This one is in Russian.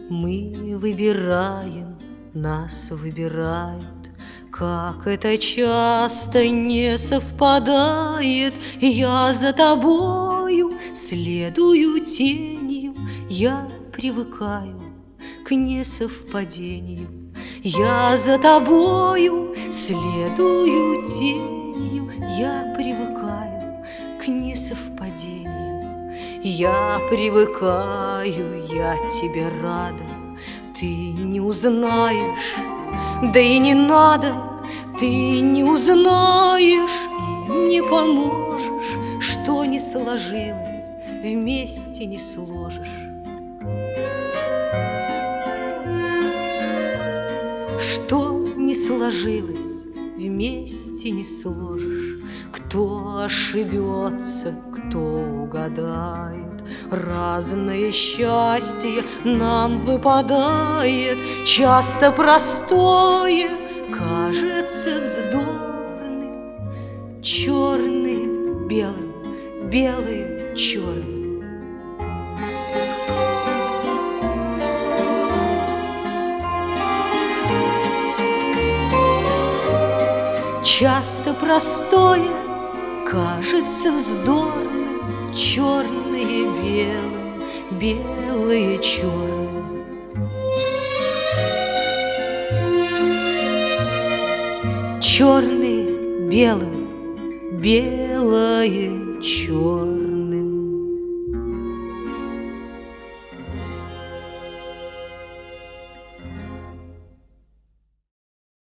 Мы выбираем, нас выбирают, как это часто не совпадает. Я за тобою следую тенью, я привыкаю к несовпадению. Я за тобою следую тенью, я привыкаю к несовпадению. Я привыкаю, я тебе рада, ты не узнаешь, да и не надо, ты не узнаешь и не поможешь, что не сложилось, вместе не сложишь. Что не сложилось, вместе не сложишь. Кто ошибется, кто угадает, разное счастье нам выпадает. Часто простое кажется вздорным, черные белым, белые черным. Часто простое кажется вздорным, черные белым, белые черным. Черные белым, белое черным.